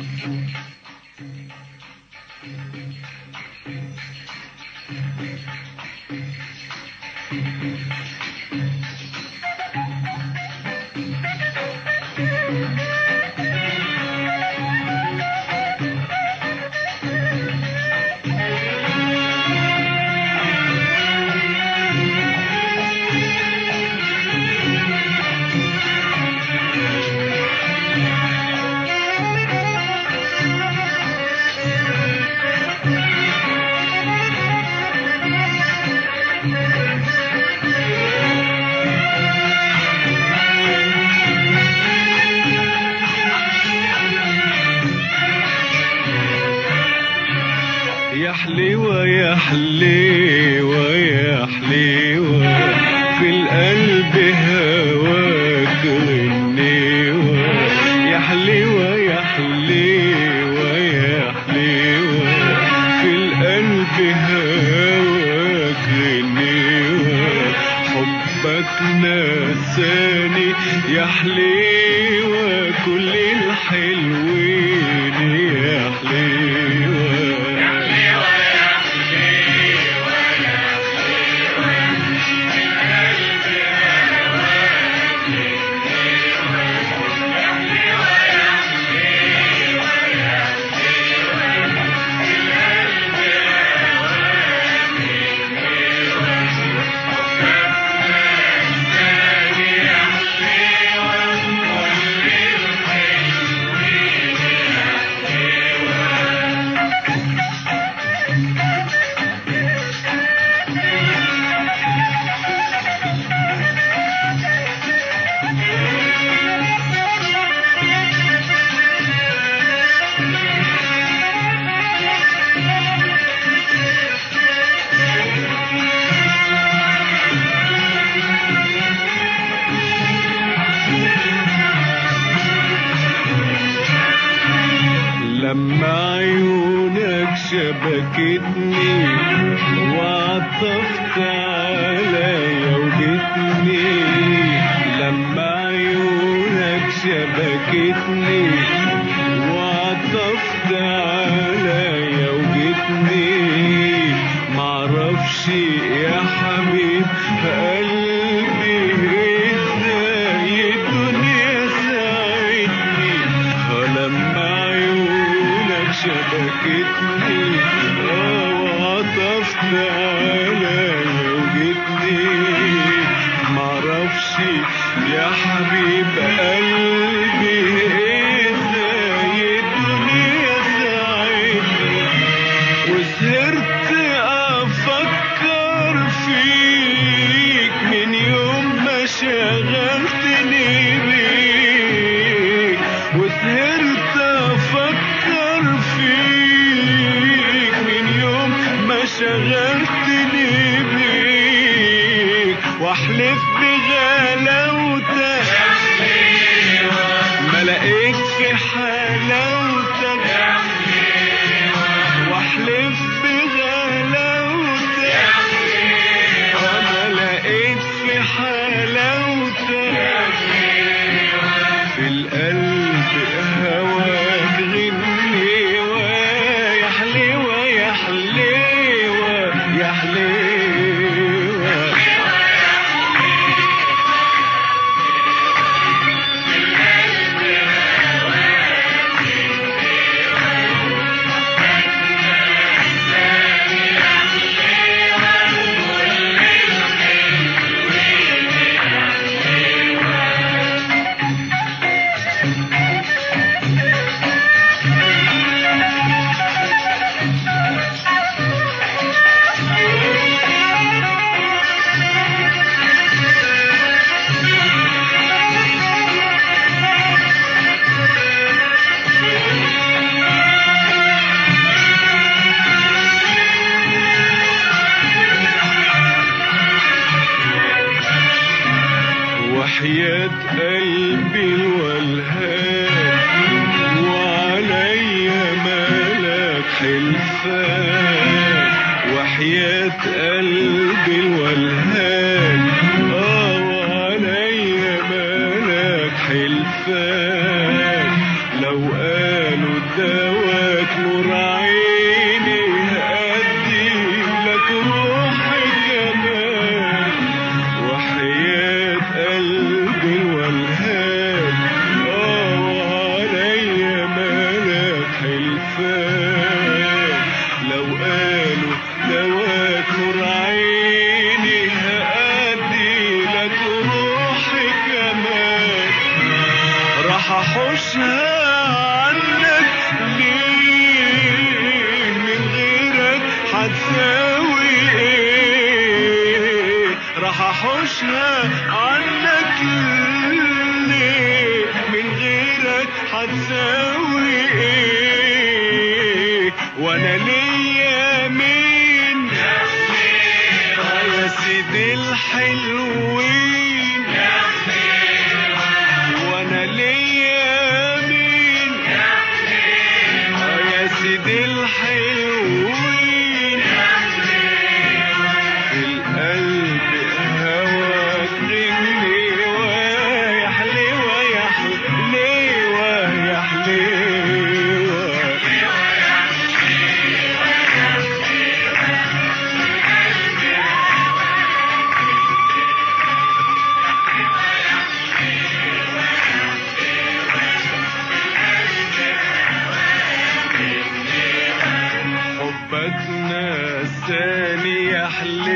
يا حليوة يا حليوة يا حليوة في القلب هواك غنيوة. يا حليوة يا حليوة يا حليوة في القلب هواك غنيوة. حبك نساني يا حليوة كل الحلوين يا حليوة. لما عيونك شبكتني وعطفت عليا وجتني. لما عيونك شبكتني وعطفت عليا وجتني. معرفش يا حبيب قلبي ازاي الدنيا ساعدني. لما شبكتني وعطفت عليا وجتني. معرفش يا حبيب قلبي ازاي الدنيا ساعدني. وسهرت افكر فيك من يوم ما شغلتني بيك. وسهرت افكر فيك من يوم ما شغلتني بيك. واحلف بغلاوتك ما لقيت في حلاوتك. واحلف بغلاوتك ما لقيت في حلاوتك. في القلب هواك غنيوة. يا حليوة يا حليوة يا حليوة. وحياة قلبي الولهان وعليا مالك حلفان. وحياة قلبي الولهان وعليا مالك حلفان. لو قالوا احوشها عنك ليه من غيرك هتساوي ايه راح احوشها عنك ليه من غيرك هتساوي ايه وانا ليا مين يا سيدي الحلوين وانا ليا مين يا سيدي الحلوين القلب هواك غني ويحلي ويحلي ويحلي حبك نساني يحلي